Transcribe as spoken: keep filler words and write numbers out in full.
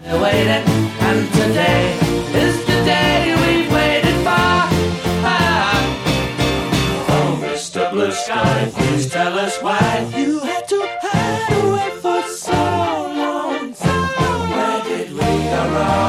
Waited, and today is the day we've waited for. Ah. Oh, Mister Blue Sky, please tell us why you had to hide away for so long. So where did we go wrong?